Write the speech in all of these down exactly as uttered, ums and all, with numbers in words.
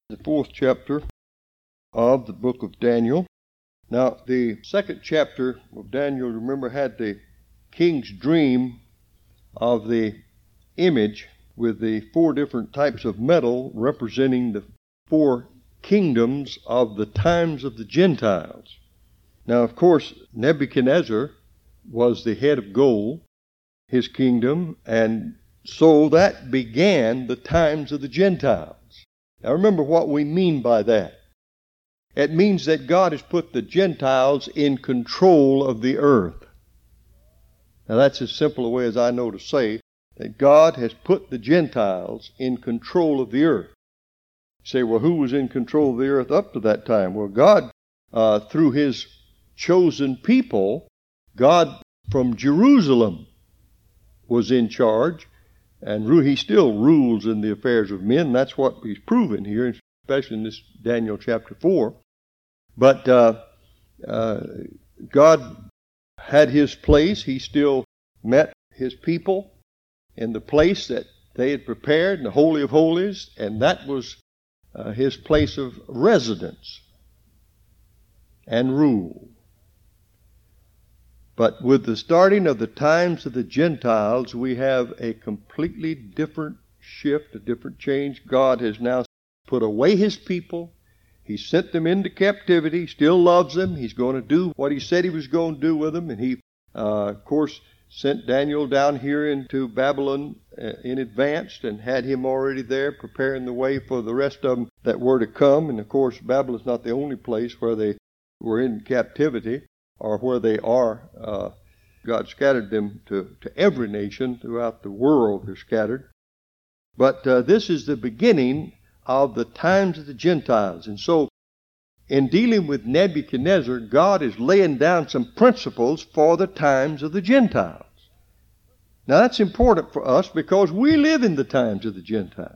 the fourth chapter of the book of Daniel. Now, the second chapter of Daniel, remember, had the king's dream of the image with the four different types of metal representing the four kingdoms of the times of the Gentiles. Now, of course, Nebuchadnezzar was the head of gold, his kingdom, and so that began the times of the Gentiles. Now, remember what we mean by that. It means that God has put the Gentiles in control of the earth. Now, that's as simple a way as I know to say that God has put the Gentiles in control of the earth. You say, well, who was in control of the earth up to that time? Well, God, uh, through His chosen people, God from Jerusalem was in charge, and He still rules in the affairs of men. That's what He's proven here, especially in this Daniel chapter four. But uh, uh, God had His place. He still met His people in the place that they had prepared, in the Holy of Holies, and that was uh, His place of residence and rule. But with the starting of the times of the Gentiles, we have a completely different shift, a different change. God has now put away His people. He sent them into captivity, still loves them. He's going to do what He said He was going to do with them. And He, uh, of course, sent Daniel down here into Babylon uh, in advance and had him already there preparing the way for the rest of them that were to come. And, of course, Babylon's not the only place where they were in captivity, or where they are. Uh, God scattered them to, to every nation throughout the world. They're scattered. But uh, this is the beginning of the times of the Gentiles. And so, in dealing with Nebuchadnezzar, God is laying down some principles for the times of the Gentiles. Now, that's important for us because we live in the times of the Gentiles.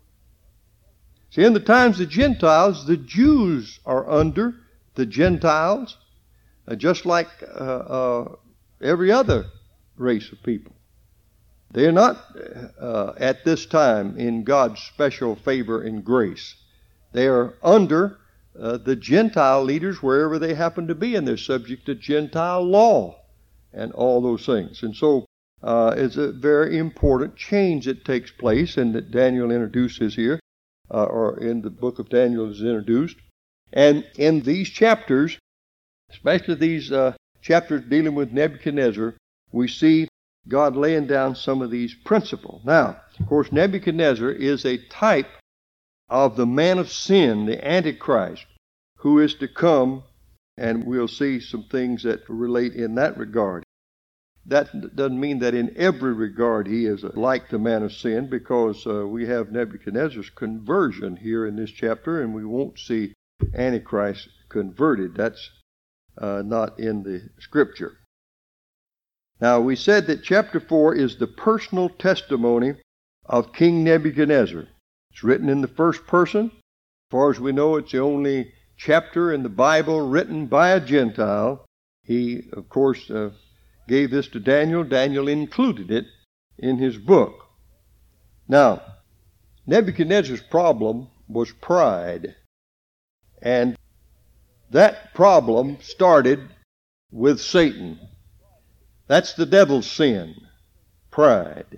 See, in the times of the Gentiles, the Jews are under the Gentiles, Uh, just like uh, uh, every other race of people. They are not uh, at this time in God's special favor and grace. They are under uh, the Gentile leaders wherever they happen to be, and they're subject to Gentile law and all those things. And so uh, it's a very important change that takes place and that Daniel introduces here, uh, or in the book of Daniel is introduced. And in these chapters, especially these uh, chapters dealing with Nebuchadnezzar, we see God laying down some of these principles. Now, of course, Nebuchadnezzar is a type of the man of sin, the Antichrist, who is to come, and we'll see some things that relate in that regard. That doesn't mean that in every regard he is like the man of sin, because uh, we have Nebuchadnezzar's conversion here in this chapter, and we won't see Antichrist converted. That's Uh, not in the Scripture. Now, we said that chapter four is the personal testimony of King Nebuchadnezzar. It's written in the first person. As far as we know, it's the only chapter in the Bible written by a Gentile. He, of course, uh, gave this to Daniel. Daniel included it in his book. Now, Nebuchadnezzar's problem was pride. And that problem started with Satan. That's the devil's sin, pride.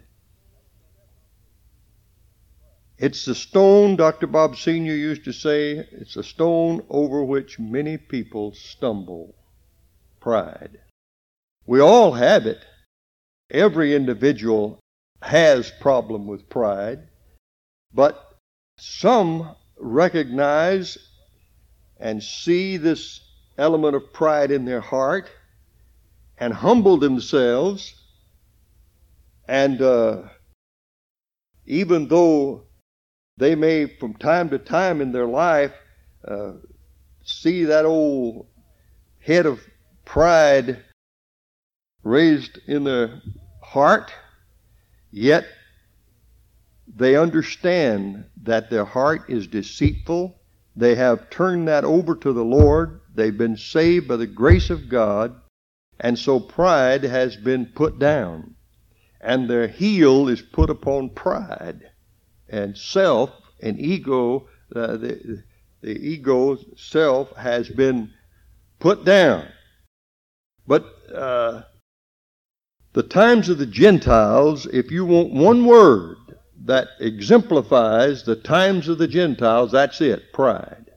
It's the stone, Doctor Bob Senior used to say, it's a stone over which many people stumble, pride. We all have it. Every individual has problem with pride, but some recognize and see this element of pride in their heart and humble themselves. And uh, even though they may from time to time in their life uh, see that old head of pride raised in their heart, yet they understand that their heart is deceitful. They have turned that over to the Lord. They've been saved by the grace of God. And so pride has been put down. And their heel is put upon pride. And self and ego uh, the, the ego self has been put down. But uh, the times of the Gentiles, if you want one word that exemplifies the times of the Gentiles, that's it, pride.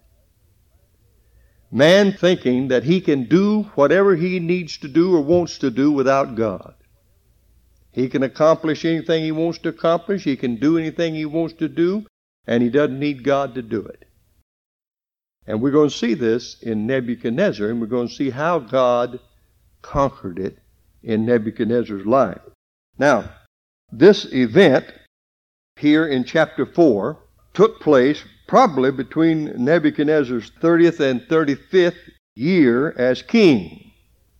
Man thinking that he can do whatever he needs to do or wants to do without God. He can accomplish anything he wants to accomplish, he can do anything he wants to do, and he doesn't need God to do it. And we're going to see this in Nebuchadnezzar, and we're going to see how God conquered it in Nebuchadnezzar's life. Now, this event here in chapter four took place probably between Nebuchadnezzar's thirtieth and thirty-fifth year as king.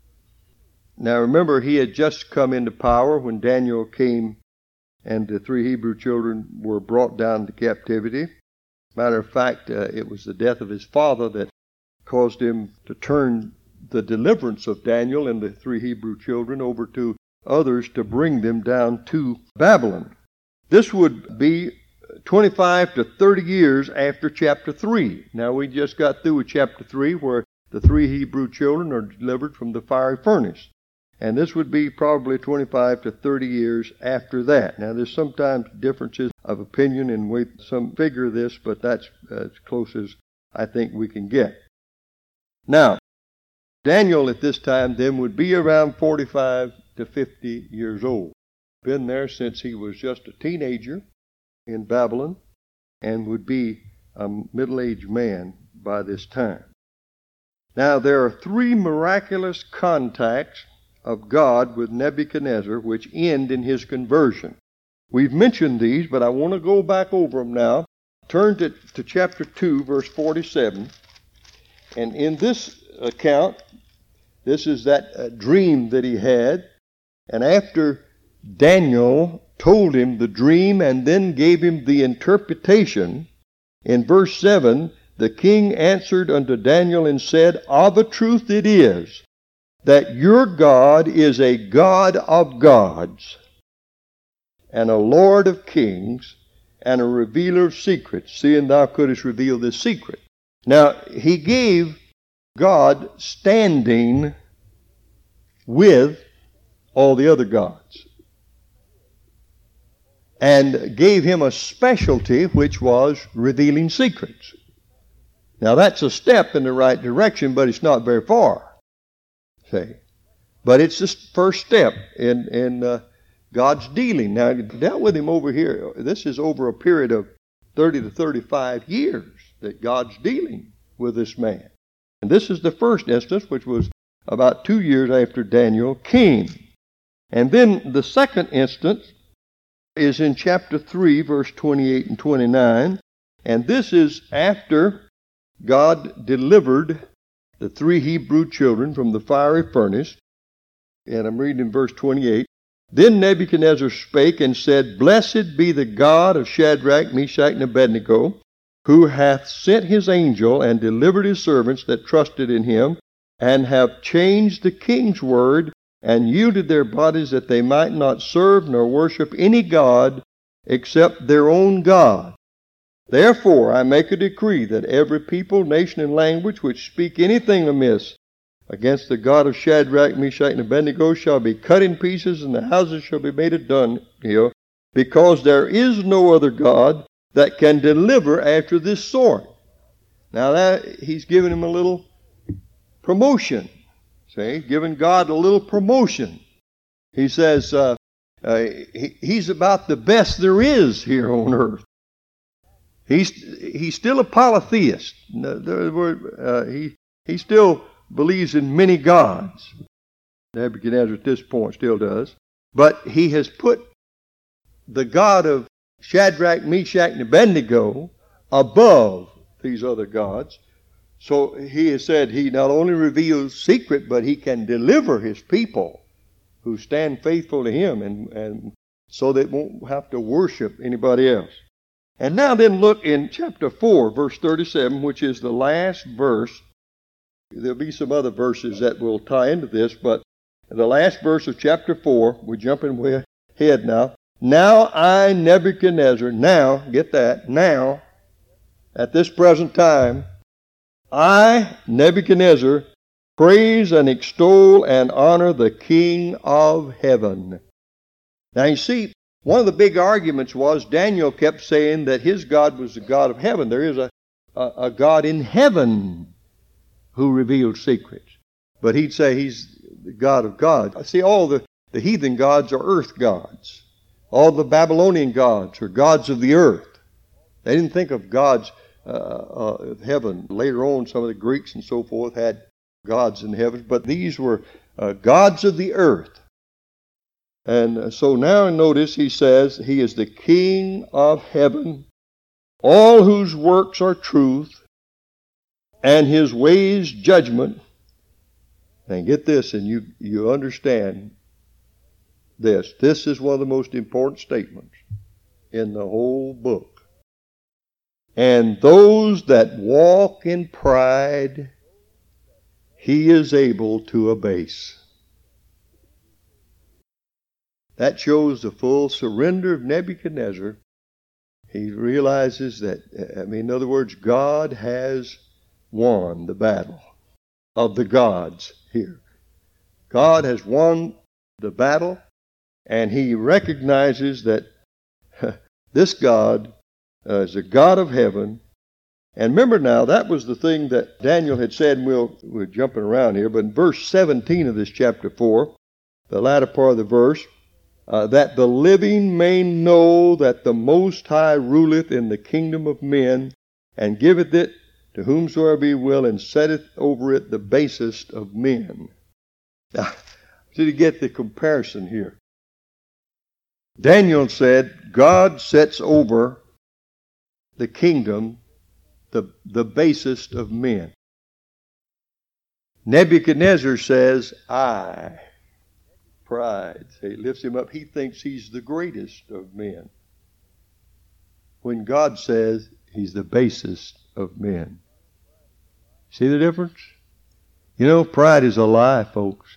Now remember, he had just come into power when Daniel came and the three Hebrew children were brought down to captivity. Matter of fact, uh, it was the death of his father that caused him to turn the deliverance of Daniel and the three Hebrew children over to others to bring them down to Babylon. This would be twenty-five to thirty years after chapter three. Now we just got through with chapter three where the three Hebrew children are delivered from the fiery furnace. And this would be probably twenty-five to thirty years after that. Now there's sometimes differences of opinion and we some figure this, but that's as close as I think we can get. Now, Daniel at this time then would be around forty-five to fifty years old. Been there since he was just a teenager in Babylon and would be a middle-aged man by this time. Now there are three miraculous contacts of God with Nebuchadnezzar which end in his conversion. We've mentioned these, but I want to go back over them now. Turn to, to chapter two, verse forty-seven. And in this account, this is that uh, dream that he had. And after Daniel told him the dream and then gave him the interpretation, in verse seven, the king answered unto Daniel and said, Of a truth it is, that your God is a God of gods, and a Lord of kings, and a revealer of secrets, seeing thou couldst reveal this secret. Now, he gave God standing with all the other gods, and gave him a specialty which was revealing secrets. Now, that's a step in the right direction, but it's not very far. See? But it's the first step in, in uh, God's dealing. Now, I dealt with him over here. This is over a period of thirty to thirty-five years that God's dealing with this man. And this is the first instance, which was about two years after Daniel came. And then the second instance is in chapter three, verse twenty-eight and twenty-nine. And this is after God delivered the three Hebrew children from the fiery furnace. And I'm reading in verse twenty-eight. Then Nebuchadnezzar spake and said, Blessed be the God of Shadrach, Meshach, and Abednego, who hath sent his angel and delivered his servants that trusted in him, and have changed the king's word, and yielded their bodies that they might not serve nor worship any god except their own God. Therefore I make a decree that every people, nation, and language which speak anything amiss against the God of Shadrach, Meshach, and Abednego shall be cut in pieces, and the houses shall be made a dunghill, because there is no other God that can deliver after this sort. Now that he's giving him a little promotion. See, giving God a little promotion. He says uh, uh, he, he's about the best there is here on earth. He's he's still a polytheist. Uh, he he still believes in many gods. Nebuchadnezzar at this point still does. But he has put the God of Shadrach, Meshach, and Abednego above these other gods. So he has said he not only reveals secret, but he can deliver his people who stand faithful to him, and, and so they won't have to worship anybody else. And now then look in chapter four, verse thirty-seven, which is the last verse. There'll be some other verses that will tie into this, but the last verse of chapter four, we're jumping way ahead now. Now I, Nebuchadnezzar, now, get that, now, at this present time, I, Nebuchadnezzar, praise and extol and honor the King of heaven. Now you see, one of the big arguments was Daniel kept saying that his God was the God of heaven. There is a, a, a God in heaven who reveals secrets. But he'd say he's the God of gods. See, all the, the heathen gods are earth gods. All the Babylonian gods are gods of the earth. They didn't think of gods uh, uh, of heaven. Later on, some of the Greeks and so forth had gods in heaven, but these were uh, gods of the earth. And so now notice he says he is the King of heaven, all whose works are truth, and his ways judgment. And get this, and you, you understand this. This is one of the most important statements in the whole book. And those that walk in pride, he is able to abase. That shows the full surrender of Nebuchadnezzar. He realizes that, I mean, in other words, God has won the battle of the gods here. God has won the battle, and he recognizes that this God uh, is a God of heaven. And remember now, that was the thing that Daniel had said, and we'll, we're jumping around here, but in verse seventeen of this chapter four, the latter part of the verse, uh, that the living may know that the Most High ruleth in the kingdom of men, and giveth it to whomsoever he will, and setteth over it the basest of men. Now, so you get the comparison here. Daniel said, God sets over the kingdom the, the basest of men. Nebuchadnezzar says, I. Pride. He lifts him up. He thinks he's the greatest of men. When God says he's the basest of men. See the difference? You know, pride is a lie, folks.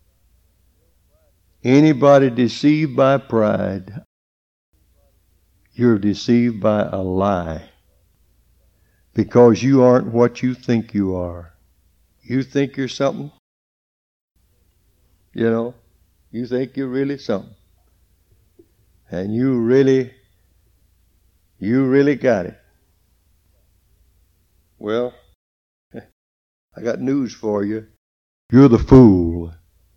Anybody deceived by pride, you're deceived by a lie. Because you aren't what you think you are. You think you're something. You know, you think you're really something. And you really, you really got it. Well, I got news for you. You're the fool.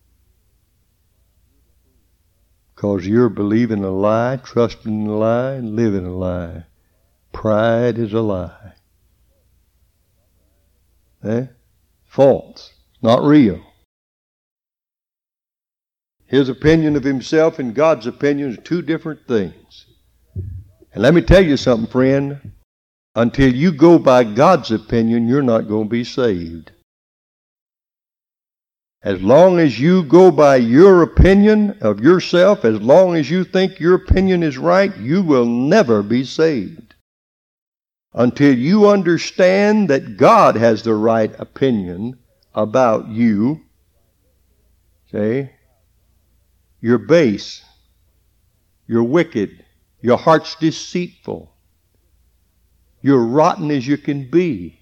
Because you're believing a lie, trusting a lie, and living a lie. Pride is a lie. Eh? False. Not real. His opinion of himself and God's opinion are two different things. And let me tell you something, friend. Until you go by God's opinion, you're not going to be saved. As long as you go by your opinion of yourself, as long as you think your opinion is right, you will never be saved. Until you understand that God has the right opinion about you, see, you're base, you're wicked, your heart's deceitful, you're rotten as you can be,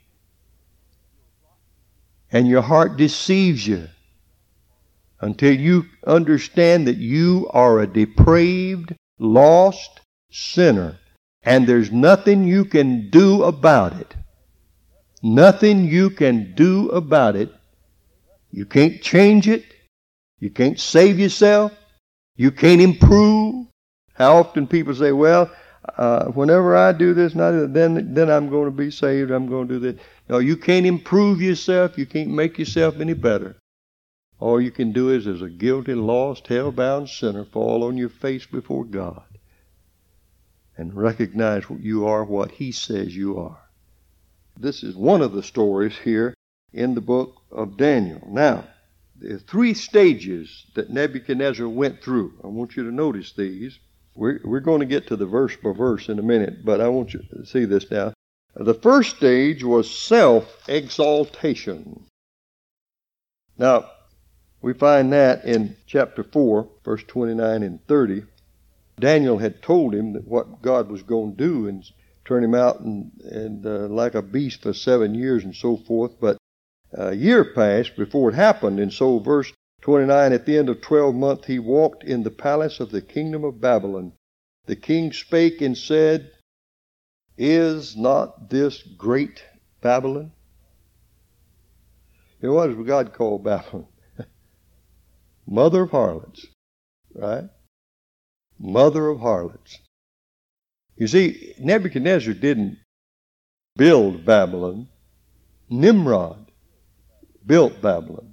and your heart deceives you. Until you understand that you are a depraved, lost sinner. And there's nothing you can do about it. Nothing you can do about it. You can't change it. You can't save yourself. You can't improve. How often people say, well, uh, whenever I do this, then, then I'm going to be saved. I'm going to do this. No, you can't improve yourself. You can't make yourself any better. All you can do is, as a guilty, lost, hell-bound sinner, fall on your face before God and recognize you are what He says you are. This is one of the stories here in the book of Daniel. Now, there are three stages that Nebuchadnezzar went through. I want you to notice these. We're, we're going to get to the verse by verse in a minute, but I want you to see this now. The first stage was self-exaltation. Now, we find that in chapter four, verse twenty-nine and thirty. Daniel had told him that what God was going to do and turn him out and, and uh, like a beast for seven years and so forth. But a year passed before it happened. And so verse twenty-nine, at the end of twelve months, he walked in the palace of the kingdom of Babylon. The king spake and said, Is not this great Babylon? You know, what does God call Babylon? Mother of harlots, right? Mother of harlots. You see, Nebuchadnezzar didn't build Babylon. Nimrod built Babylon.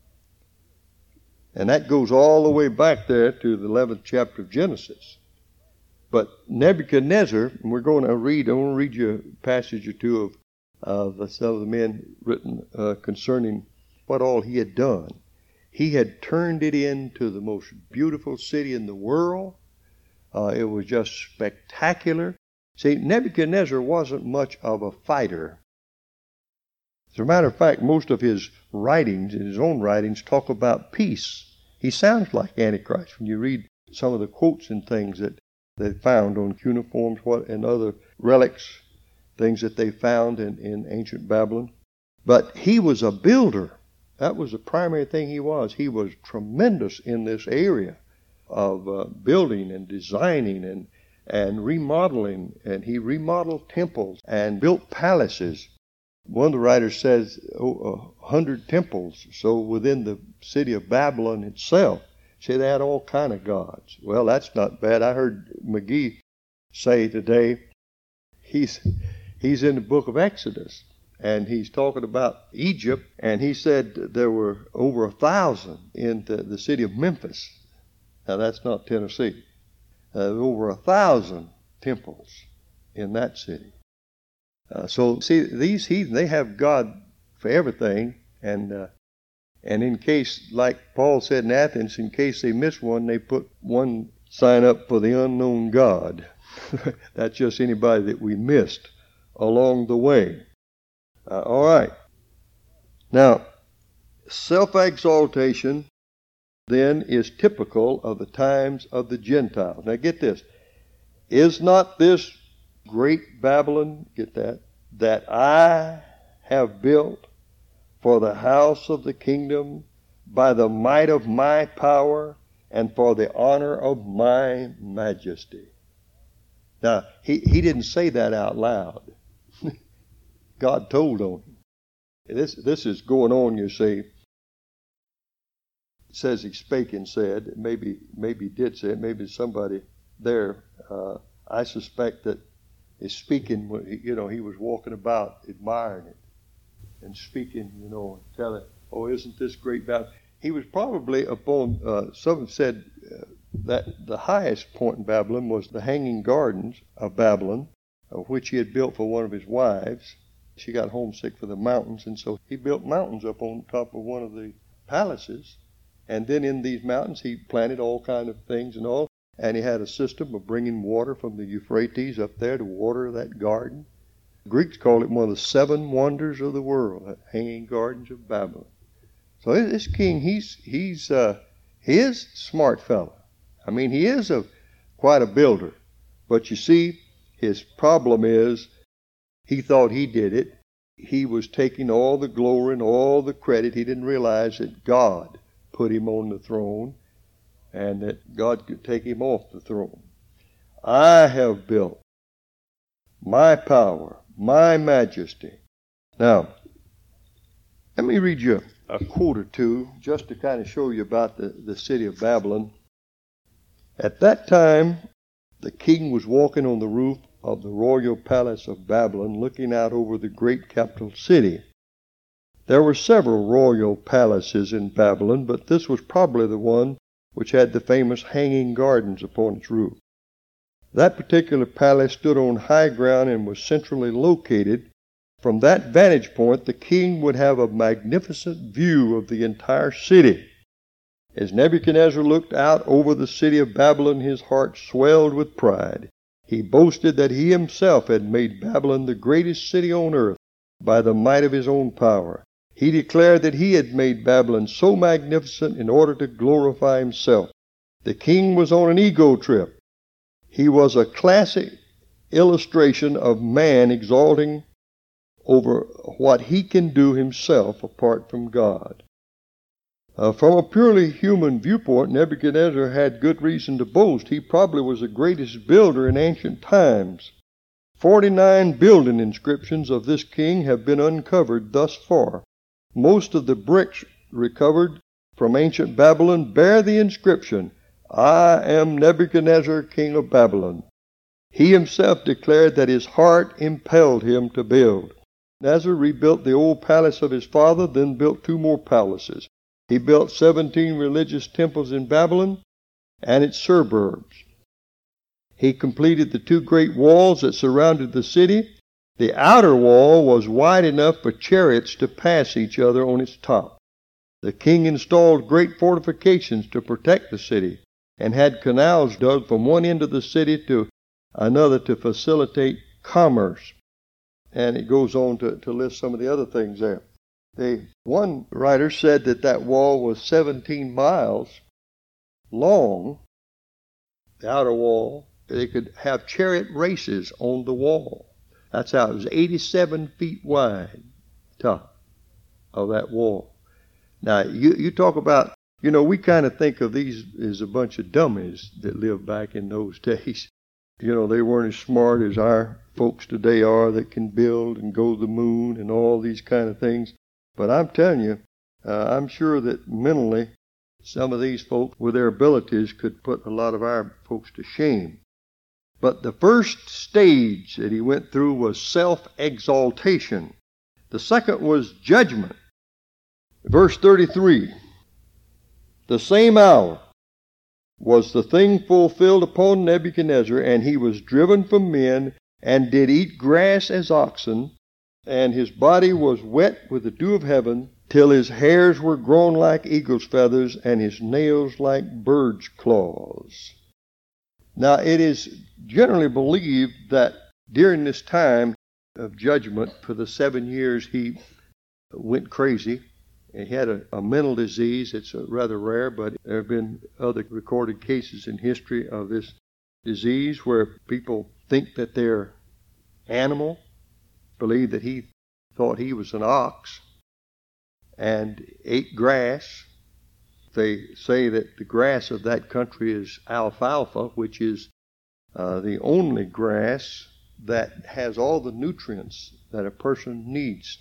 And that goes all the way back there to the eleventh chapter of Genesis. But Nebuchadnezzar, and we're going to read, I want to read you a passage or two of, of some of the men written uh, concerning what all he had done. He had turned it into the most beautiful city in the world. Uh, it was just spectacular. See, Nebuchadnezzar wasn't much of a fighter. As a matter of fact, most of his writings, his own writings, talk about peace. He sounds like Antichrist when you read some of the quotes and things that they found on cuneiforms what, and other relics, things that they found in, in ancient Babylon. But he was a builder. That was the primary thing he was. He was tremendous in this area of uh, building and designing and, and remodeling. And he remodeled temples and built palaces. One of the writers says oh, a hundred temples. So within the city of Babylon itself, see, they had all kind of gods. Well, that's not bad. I heard McGee say today, he's he's in the book of Exodus, and he's talking about Egypt, and he said there were over a thousand in the, the city of Memphis. Now, that's not Tennessee. Uh, over a thousand temples in that city. Uh, so, see, these heathen, they have God for everything, and uh, and in case, like Paul said in Athens, in case they miss one, they put one sign up for the unknown God. That's just anybody that we missed along the way. Uh, all right. Now, self-exaltation then is typical of the times of the Gentiles. Now get this. Is not this great Babylon, get that, that I have built for the house of the kingdom by the might of my power and for the honor of my majesty? Now, he, he didn't say that out loud. God told on him. This, this is going on, you see. It says he spake and said. Maybe maybe he did say it. Maybe somebody there, uh, I suspect that is speaking, you know, he was walking about admiring it and speaking, you know, telling, oh, isn't this great Babylon? He was probably upon, uh, some said uh, that the highest point in Babylon was the Hanging Gardens of Babylon, uh, which he had built for one of his wives. She got homesick for the mountains, and so he built mountains up on top of one of the palaces. And then in these mountains, he planted all kind of things and all. And he had a system of bringing water from the Euphrates up there to water that garden. The Greeks call it one of the seven wonders of the world, the Hanging Gardens of Babylon. So this king, he's he's uh, he is a smart fellow. I mean, he is a quite a builder. But you see, his problem is he thought he did it. He was taking all the glory and all the credit. He didn't realize that God put him on the throne and that God could take him off the throne. I have built my power, my majesty. Now, let me read you a quote or two just to kind of show you about the, the city of Babylon. At that time, the king was walking on the roof of the royal palace of Babylon, looking out over the great capital city. There were several royal palaces in Babylon, but this was probably the one which had the famous Hanging Gardens upon its roof. That particular palace stood on high ground and was centrally located. From that vantage point, the king would have a magnificent view of the entire city. As Nebuchadnezzar looked out over the city of Babylon, his heart swelled with pride. He boasted that he himself had made Babylon the greatest city on earth by the might of his own power. He declared that he had made Babylon so magnificent in order to glorify himself. The king was on an ego trip. He was a classic illustration of man exalting over what he can do himself apart from God. Uh, from a purely human viewpoint, Nebuchadnezzar had good reason to boast. He probably was the greatest builder in ancient times. Forty-nine building inscriptions of this king have been uncovered thus far. Most of the bricks recovered from ancient Babylon bear the inscription, "I am Nebuchadnezzar, king of Babylon." He himself declared that his heart impelled him to build. Nebuchadnezzar rebuilt the old palace of his father, then built two more palaces. He built seventeen religious temples in Babylon and its suburbs. He completed the two great walls that surrounded the city. The outer wall was wide enough for chariots to pass each other on its top. The king installed great fortifications to protect the city and had canals dug from one end of the city to another to facilitate commerce. And it goes on to, to list some of the other things there. The one writer said that that wall was seventeen miles long, the outer wall. They could have chariot races on the wall. That's how it was eighty-seven feet wide, top of that wall. Now, you, you talk about, you know, we kind of think of these as a bunch of dummies that lived back in those days. You know, they weren't as smart as our folks today are that can build and go to the moon and all these kind of things. But I'm telling you, uh, I'm sure that mentally some of these folks with their abilities could put a lot of our folks to shame. But the first stage that he went through was self-exaltation. The second was judgment. Verse thirty-three, the same hour was the thing fulfilled upon Nebuchadnezzar, and he was driven from men, and did eat grass as oxen, and his body was wet with the dew of heaven, till his hairs were grown like eagle's feathers, and his nails like birds' claws. Now, it is generally believed that during this time of judgment, for the seven years he went crazy. He had a, a mental disease. It's rather rare, but there have been other recorded cases in history of this disease where people think that they're animal, believe that he thought he was an ox, and ate grass. They say that the grass of that country is alfalfa, which is uh, the only grass that has all the nutrients that a person needs.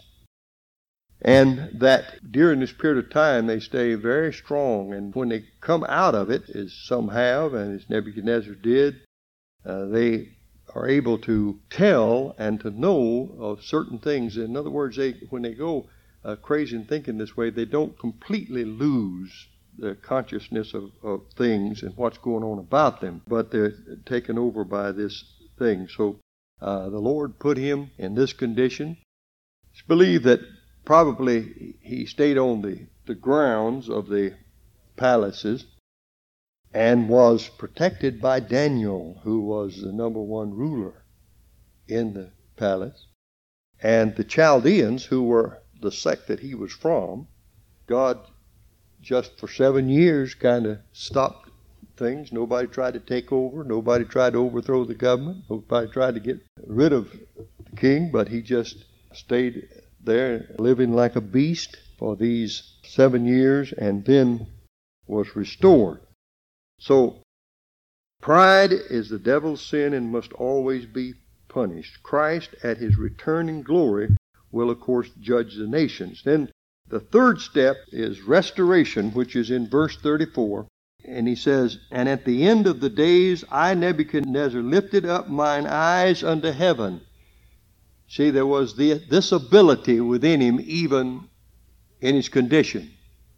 And that during this period of time they stay very strong, and when they come out of it, as some have, and as Nebuchadnezzar did, uh, they are able to tell and to know of certain things. In other words, they when they go uh, crazy and thinking this way, they don't completely lose the consciousness of, of things and what's going on about them, but they're taken over by this thing. So uh, the Lord put him in this condition. It's believed that probably he stayed on the, the grounds of the palaces and was protected by Daniel, who was the number one ruler in the palace. And the Chaldeans, who were the sect that he was from, God just for seven years kind of stopped things. Nobody tried to take over. Nobody tried to overthrow the government. Nobody tried to get rid of the king, but he just stayed there living like a beast for these seven years and then was restored. So pride is the devil's sin and must always be punished. Christ at his return in glory will of course judge the nations. Then the third step is restoration, which is in verse thirty-four. And he says, "And at the end of the days I, Nebuchadnezzar, lifted up mine eyes unto heaven." See, there was the, this ability within him even in his condition.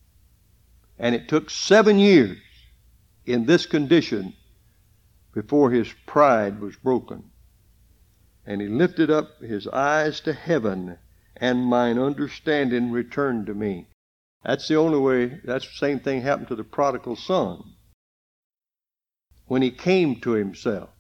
And it took seven years in this condition before his pride was broken. And he lifted up his eyes to heaven, and mine understanding returned to me. That's the only way. That's the same thing happened to the prodigal son when he came to himself.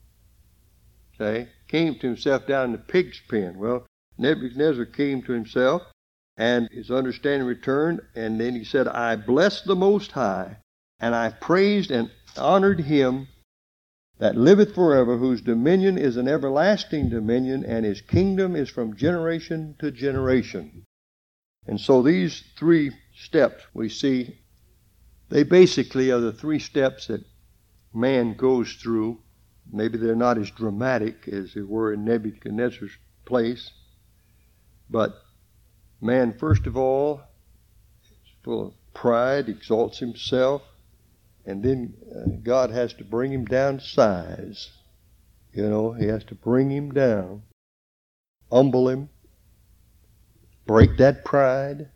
Okay? Came to himself down in the pig's pen. Well, Nebuchadnezzar came to himself, and his understanding returned, and then he said, "I blessed the Most High, and I praised and honored him, that liveth forever, whose dominion is an everlasting dominion, and his kingdom is from generation to generation. And so these three steps we see, they basically are the three steps that man goes through. Maybe they're not as dramatic as they were in Nebuchadnezzar's place, but man, first of all, is full of pride, exalts himself, and then uh, God has to bring him down to size. You know, he has to bring him down, humble him, break that pride.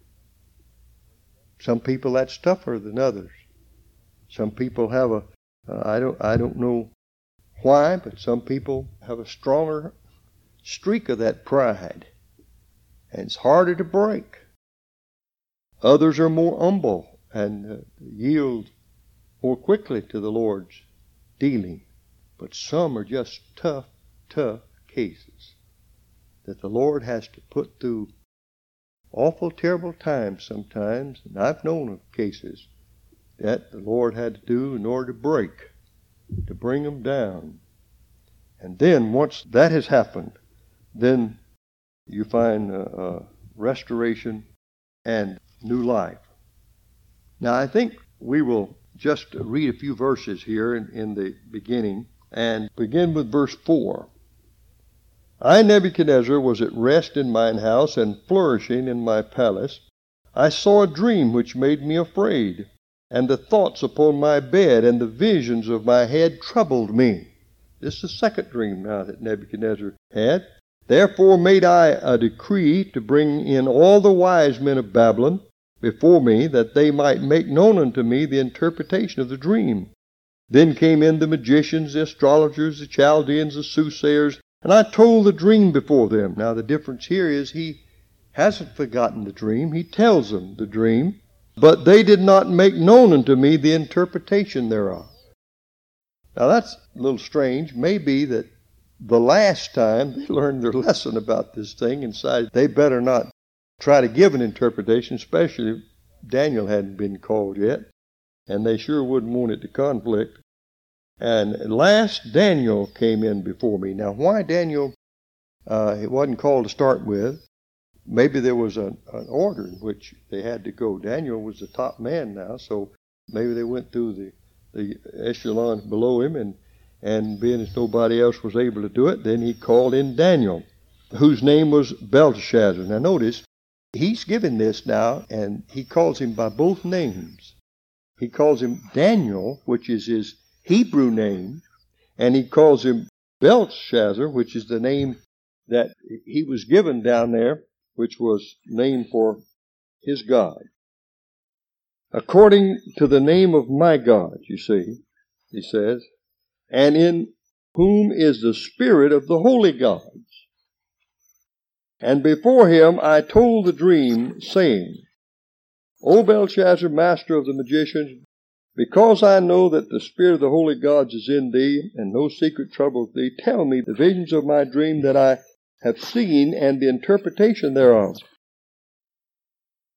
Some people, that's tougher than others. Some people have a, uh, I don't, I don't know why, but some people have a stronger streak of that pride, and it's harder to break. Others are more humble and uh, yield more quickly to the Lord's dealing. But some are just tough, tough cases that the Lord has to put through awful terrible times sometimes. And I've known of cases that the Lord had to do in order to break, to bring them down. And then once that has happened, then you find uh, uh, restoration and new life. Now I think we will just read a few verses here in, in the beginning, and begin with verse four. I, Nebuchadnezzar, was at rest in mine house, and flourishing in my palace. I saw a dream which made me afraid, and the thoughts upon my bed and the visions of my head troubled me. This is the second dream now that Nebuchadnezzar had. Therefore made I a decree to bring in all the wise men of Babylon before me, that they might make known unto me the interpretation of the dream. Then came in the magicians, the astrologers, the Chaldeans, the soothsayers, and I told the dream before them. Now the difference here is he hasn't forgotten the dream. He tells them the dream, but they did not make known unto me the interpretation thereof. Now that's a little strange. Maybe that the last time they learned their lesson about this thing and decided they better not try to give an interpretation, especially if Daniel hadn't been called yet, and they sure wouldn't want it to conflict. And last, Daniel came in before me. Now, why Daniel uh, it wasn't called to start with? Maybe there was a, an order in which they had to go. Daniel was the top man now, so maybe they went through the, the echelons below him, and, and being as nobody else was able to do it, then he called in Daniel, whose name was Belteshazzar. Now notice, he's given this now, and he calls him by both names. He calls him Daniel, which is his Hebrew name, and he calls him Belteshazzar, which is the name that he was given down there, which was named for his God. According to the name of my God, you see, he says, and in whom is the spirit of the holy gods. And before him I told the dream, saying, O Belshazzar, master of the magicians, because I know that the spirit of the holy gods is in thee, and no secret troubles thee, tell me the visions of my dream that I have seen, and the interpretation thereof.